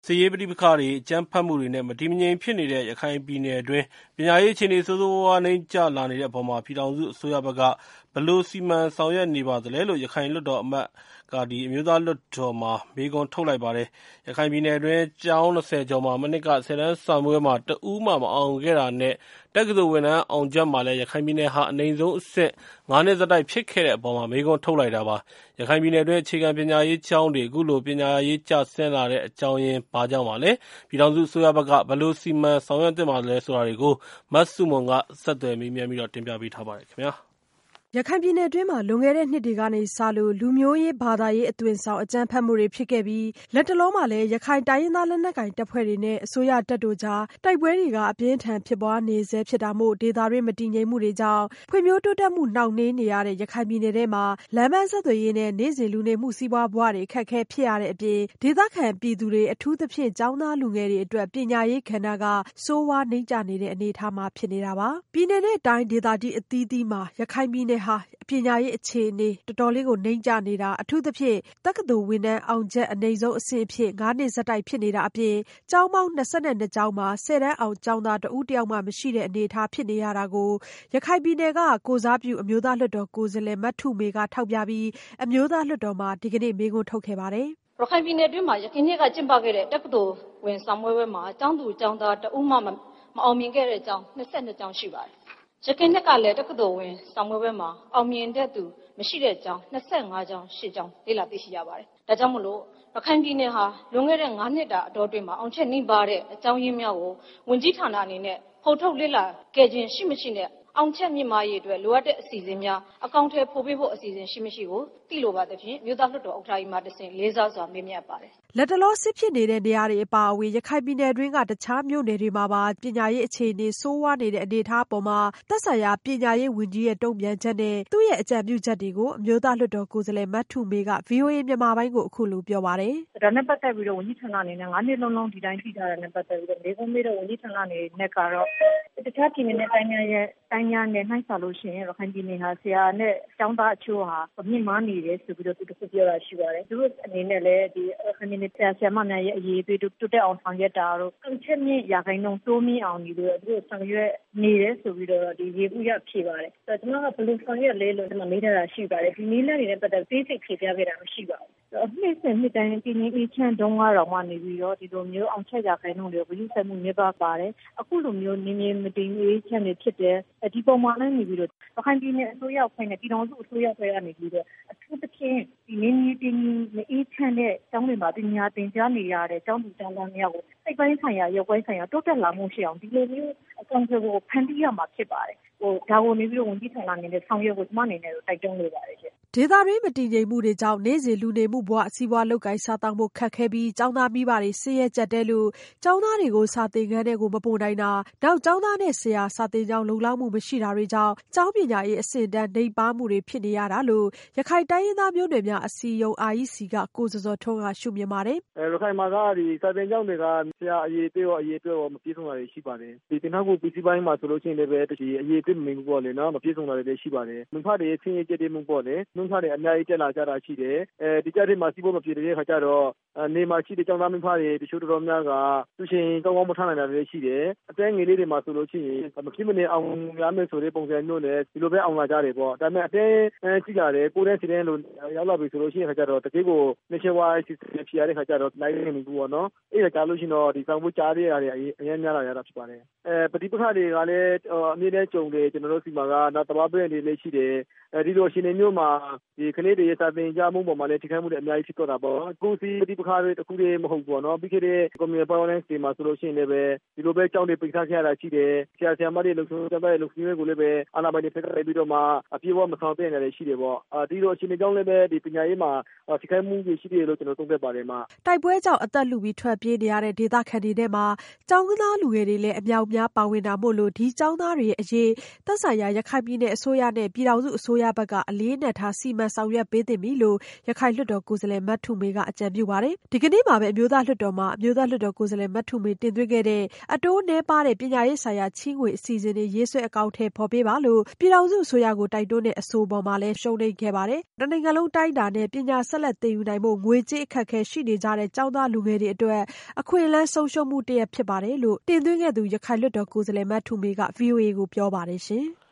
စစ်ရေးပဋိပက္ခတွေ၊ အကြမ်းဖက်မှုတွေနဲ့ မတည်မငြိမ်ဖြစ်နေတဲ့ ရခိုင်ပြည်နယ်အတွင်း ပညာရေးအခြေအနေ ဆိုးဆိုးရွားရွား နိမ့်ကျလာနေတဲ့အပေါ် ပြည်ထောင်စုအစိုးရဘက်က ဘယ်လိုစီမံဆောင်ရွက်နေပါသလဲလို့ ရခိုင်လွှတ်တော်အမတ်က အမျိုးသားလွှတ်တော်မှာ မေးခွန်းထုတ်လိုက်ပါတယ်။ ရခိုင်ပြည်နယ်အတွင်း ကျောင်း ၂၀ ကျော်မှာ မနှစ်က ၁၀ တန်းစာမေးပွဲမှာ တစ်ဦးမှ မအောင်ခဲ့တာနဲ့ တက္ကသိုလ်ဝင်တန်းအောင်ချက်မှာလည်း ရခိုင်ပြည်နယ်ဟာ အနိမ့်ဆုံးအဆင့် ၅ နှစ်ဆက်တိုက် ဖြစ်ခဲ့တဲ့အပေါ် မေးခွန်းထုတ်လိုက်တာပါ။ ရခိုင်ပြည်နယ်အတွင်း အခြေခံပညာရေးကျောင်းတွေ အခုလို ပညာရေးကျဆင်းလာတဲ့ အကြောင်းရင်း ဘာကြောင့်ပါလဲ။ ပြည်ထောင်စုအစိုးရဘက်က ဘယ်လိုစီမံဆောင်ရွက်သင့်ပါသလဲ ဆိုတာတွေကို မဆုမွန်က ဆက်သွယ်မေးမြန်း တင်ပြထားပါတယ်။ရခိုင်ပြည်နယ်အတွင်း လွန်ခဲ့တဲ့နှစ်တွေကစလို့ လူမျိုးရေးဘာသာရေးအသွင်ဆောင် အကြမ်းဖက်မှုတွေဖြစ်ခဲ့ပြီး လတ်တလောမှာလည်း ရခိုင်တိုင်းရင်းသားလက်နက်ကိုင်တပ်ဖွဲ့တွေနဲ့ အစိုးရတပ်တို့ကြား တိုက်ပွဲတွေ အပြင်းအထန်ဖြစ်ပွားနေဆဲဖြစ်တာမို့ ဒေသတွင်း မတည်ငြိမ်မှုတွေကြောင့် ဖွံ့ဖြိုးတိုးတက်မှုနှောင့်နှေးနေရတဲ့ ရခိုင်ပြည်နယ်ထဲမှာ လမ်းပန်းဆက်သွယ်ရေးနဲ့ နေ့စဉ်လူနေမှုစီးပွားဘဝတွေ အခက်အခဲဖြစ်ရတဲ့အပြင် ဒေသခံပြည်သူတွေ အထူးသဖြင့် ကျောင်းသားလူငယ်တွေအတွက် ပညာရေးကဏ္ဍက ဆိုးဝါးနိမ့်ကျနေတဲ့အနေအထားမှာ ဖြစ်နေတာပါ။ ပြည်နယ်နဲ့တိုင်းဒေသကြီးအသီးသီးမှာ ရခိုင်ပြည်နယ်ဟာ ပညာရေးအခြေအနေ တော်တော်လေးနိမ့်ကျနေတာ အထူးသဖြင့် တက္ကသိုလ်ဝင်တန်းအောင်ချက် အနိမ့်ဆုံးအဆင့်အဖြစ် ၅ နှစ်ဆက်တိုက်ဖြစ်နေတာအပြင် ကျောင်းပေါင်း ၂၂ ကျောင်းမှာ ၁၀ တန်းအောင်ကျောင်းသား တစ်ဦးတစ်ယောက်မှ မရှိတဲ့အနေအထားဖြစ်နေရတာကို ရခိုင်ပြည်နယ်က ကိုယ်စားပြု အမျိုးသားလွှတ်တော်ကိုယ်စားလှယ် မထုမေ ကထောက်ပြပြီး အမျိုးသားလွှတ်တော်မှာ ဒီကနေ့ မေးခွန်းထုတ်ခဲ့ပါတယ်။ "ရခိုင်ပြည်နယ်အတွင်းမှာ ယခင်နှစ်ကကျင်းပခဲ့တဲ့ တက္ကသိုလ်ဝင်စာမေးပွဲမှာ ကျောင်းသူကျောင်းသားတစ်ဦးမှမအောင်မြင်ခဲ့တဲ့ကျောင်း 22 ကျောင်းရှိပါတယ်။ ယခင်နှစ်ကလည်း တက္ကသိုလ်ဝင်စာမေးပွဲမှာ အောင်မြင်တဲ့သူမရှိတဲ့ကျောင်း 25 ကျောင်းရှိကြောင်းလေ့လာသိရှိရပါတယ်။ ဒါကြောင့်မို့လို့ ရခိုင်ပြည်နယ်ဟာလွန်ခဲ့တဲ့ 5 နှစ်တာအတောအတွင်းမှာ အောင်ချက်နိမ့်ပါးတဲ့အကြောင်းရင်းများကို ဝန်ကြီးဌာနအနေနဲ့ ဖော်ထုတ်လေ့လာခဲ့ခြင်းရှိမရှိနဲ့ အောင်ချက်မြင့်မားရေးအတွက်လိုအပ်တဲ့အစီအစဉ်များ အကောင်အထည်ဖော်ပေးဖို့အစီအစဉ်ရှိမရှိကို သိလိုပါသဖြင့် အမျိုးသားလွှတ်တော်ဥက္ကဋ္ဌကြီးမှတဆင့် လေးစားစွာမေးမြန်းအပ်ပါတယ်။ " လတ်တလောစစ်ဖြစ်နေတဲ့နေရာတွေအပါအဝင် ရခိုင်ပြည်နယ်အတွင်းက တခြားမြို့နယ်တွေမှာပါ ပညာရေးအခြေအနေဆိုးဝါးနေတဲ့အနေအထားအပေါ်မှာ သက်ဆိုင်ရာပညာရေးဝန်ကြီးရဲ့ တုံ့ပြန်ချက်နဲ့ သူ့ရဲ့အကြံပြုချက်တွေကို အမျိုးသားလွှတ်တော်ကိုယ်စားလှယ် မထုမေက ဗွီအိုအေမြန်မာပိုင်းကို အခုလိုပြောပါတယ်။ "ဒါနဲ့ပတ်သက်ပြီးတော့ဝန်ကြီးဌာနအနေနဲ့ 5 နှစ်လုံးလုံးဒီတိုင်းသိထားတာနဲ့ပတ်သက်ပြီးတော့မေးခွန်းမေးတော့ဝန်ကြီးဌာနအနေနဲ့ကတော့ တခြားပြည်နယ်နဲ့တိုင်းများနဲ့နှိုင်းစာလို့ရှိရင်ရခိုင်ပြည်နယ်ဟာဆရာနဲ့ကျောင်းသားအချို့ဟာမြင့်မားနေတယ်ဆိုပြီးတော့သူတခုပြောတာရှိပါတယ်။ သူတို့အနေနဲ့လည်းဒီရခိုင်ပြည်နယ်ဆရာဆရာမများရဲ့အရေးတိုးတက်အောင်ဆောင်ရွက်တာတို့အောင်ချက်မြင့်ရာခိုင်နှုန်းတိုးမြင့်အောင်ဒီလိုသူတို့ဆောင်ရွက်နေတယ်ဆိုပြီးတော့ဒီယေဘုယျဖြေပါတယ်။ကျွန်တော်ကဘယ်လိုဆောင်ရွက်လဲလို့ကျွန်တော်မေးထားတာရှိပါတယ်။ဒီနည်းလမ်းတွေနဲ့ပတ်သက်သေးစိတ်ဖြေပြခဲ့တာမရှိပါဘူး။နှစ်စဉ်နှစ်တိုင်းပြည်နယ်အေးချမ်းတုန်းကတော့မှနေပြီးတော့ဒီလိုမျိုးအောင်ချက်ရာခိုင်နှုန်းတွေဂရုစိုက်မှုနည်းပါးပါတယ်။အခုလိုမျိုးနေနေမတည်အေးချမ်းနေဖြစ်တယ်။ဒီပုံမှန်လည်းနေပြီးတော့ရခိုင်ပြည်နယ်အစိုးရအဖွဲ့နဲ့ပြည်ထောင်စုအစိုးရအဖွဲ့ကနေပြီးတော့အထူးသဖြင့်ဒီနေနေတည်ငြိမ်အေးချမ်းတဲ့ကျောင်းတွေမှာပညာသင်ကြားနေရတဲ့ကျောင်းသူကျောင်းသားများကိုစိတ်ပိုင်းဆိုင်ရာရုပ်ပိုင်းဆိုင်ရာတိုးတက်လာမှုရှိအောင်ဒီလိုမျိုးအကောင်အထည်ကိုဖန်တီးရမှာဖြစ်ပါတယ်။ဒါကိုနေပြီးတော့ဝန်ကြီးဌာနအနေနဲ့ဆောင်ရွက်ဖို့ကျွန်မအနေနဲ့တိုက်တွန်းလိုပါတယ်ရှင်။ " ဒေသတွင်းမတည်ငြိမ်မှုတွေကြောင့် နေ့စဉ်လူနေမှုဘဝစီးပွားလုပ်ကိုင်စားသောက်ဖို့ခက်ခဲပြီး ကျောင်းသားမိဘတွေဆင်းရဲကြပ်တည်းလို့ ကျောင်းသားတွေကို စာသင်ခန်းထဲမပို့နိုင်တာ၊ ကျောင်းသားနဲ့ဆရာစာသင်ကျောင်းလုံလောက်မှုမရှိတာတွေကြောင့် ကျောင်းပညာရေးအဆင့်အတန်းနိမ့်ပါးမှုတွေဖြစ်နေရတာလို့ ရခိုင်တိုင်းရင်းသားမျိုးနွယ်များအစည်းအရုံး REC က ကိုဇော်ဇော်ထွန်းက ရှုမြင်ပါတယ်။ "ရခိုင်မှာကဒီစာသင်ကျောင်းတွေကဆရာအရေအတွက်ရောမပြည့်စုံတာတွေရှိပါတယ်။ဒီသင်ထောက်ကူပစ္စည်းပိုင်းမှာဆိုလို့ရှိရင်လည်းဒီအရေအတွက်မမီဘူးပေါ့လေနော်မပြည့်စုံတာတွေလည်းရှိပါတယ်။မိဖတွေရဲ့ဆင်းရဲကြပ်တည်းမှုပေါ့လေနှုန်းထားတွေအများကြီးတက်လာကြတာရှိတယ်။ဒီကြားထဲမှာစီးပွားမပြေတဲ့အခါကျတော့နေမှာရှိတဲ့ကျောင်းသားမိဖတွေတချို့တော်တော်များကသူရှင်ကောင်းကောင်းမထားနိုင်တာတွေရှိတယ်။အသက်ငယ်လေးတွေမှာဆိုလို့ရှိရင်မဖြစ်မနေအောင်ရမယ်ဆိုတဲ့ပုံစံမျိုးနဲ့ဒီလိုပဲအောင်လာကြတယ်ပေါ့။ဒါပေမဲ့အသက်ကြီးလာတယ်ကိုယ်တန်း10တန်းလို့ရောက်လာပြီဆိုလို့ရှိရင်အခါကျတော့တကယ်ကိုနှစ်ချက်ဝိုင်းစီစဉ်ဖြေရတဲ့အခါကျတော့လိုက်နေပြီပေါ့နော်။အဲ့ဒါကြာလို့ရှိရင်တော့ဒီဆောင်ဖို့ကြားရတာတွေအများများလာရတာဖြစ်ပါတယ်။ပဋိပက္ခတွေကလည်းအမြဲတမ်းကြုံတယ်ကျွန်တော်တို့စီမှာကနောက်တဘာပဲတွေလည်းရှိတယ်။ဒီလိုအခြေအနေမျိုးမှာဒီကလေးတွေရဲ့စာသင်ကြားမှုပေါ်မှာလည်းထိခိုက်မှုတွေအများကြီးဖြစ်တော့တာပေါ့။ကိုယ်စီပဋိပက္ခတွေတခုတည်းမဟုတ်ဘူးပေါ့နော်။ပြီးခဲ့တဲ့ community violence တွေမှာဆိုလို့ရှိရင်လည်းဒီလိုပဲကျောင်းတွေပိတ်ထားခဲ့ရတာရှိတယ်။ဆရာဆရာမတွေလုံခြုံရေးတပ်သားတွေလုံခြုံရေးကိုလည်းပဲအာဏာပိုင်တွေဖက်ကပြီးတော့မှအပြည့်အဝမဆောင်ပေးနိုင်တာတွေရှိတယ်ပေါ့။ဒီလိုအခြေအနေကြောင့်လည်းပဲဒီပညာရေးမှာထိခိုက်မှုတွေရှိတယ်လို့ကျွန်တော်သုံးသပ်ပါတယ်။ " တိုက်ပွဲကြောင့်အသက်လုထွက်ပြေးနေရတဲ့ဒေသခံတွေထဲမှာ ကျောင်းသားလူငယ်တွေလည်းအမြောက်အများပါဝင်တာမို့ဒီကျောင်းသားတွေအရေးသက်ဆိုင်ရာရခိုင်ပြည်နယ်အစိုးရနဲ့ပြည်ထောင်စုအစိုးရဘက်က အလေးအနက်ထားစီမံဆောင်ရွက်ပေးသင့်ပြီလို့ရခိုင်လွှတ်တော်ကိုယ်စားလှယ်မထုမေကအကြံပြုပါတယ်။ ဒီကနေ့မှာပဲအမျိုးသားလွှတ်တော်မှာအမျိုးသားလွှတ်တော်ကိုယ်စားလှယ်မထုမေတင်သွင်းခဲ့တဲ့အတိုးနည်းပါးတဲ့ပညာရေးဆိုင်ရာချီးငွေအစီအစဉ်တွေရေးဆွဲအကောင်အထည်ဖော်ပေးပါလို့ပြည်ထောင်စုအစိုးရကိုတိုက်တွန်းတဲ့အဆိုပေါ်မှာလည်းရှုံးနိမ့်ခဲ့ပါတယ်။ တနိုင်ငံလုံးတိုင်းတာနဲ့ပညာဆက်လက်သင်ယူနိုင်ဖို့ငွေကြေးအခက်အခဲရှိနေကြတဲ့ကျောင်းသားလူငယ်တွေအတွက်အခွင့်အလမ်းဆုံးရှုံးမှုတရပ်ဖြစ်ပါတယ်လို့တင်သွင်းခဲ့သူရခိုင်လွှတ်တော်ကိုယ်စားလှယ်မထုမေက VOA ကိုပြောပါတယ်ရှင်။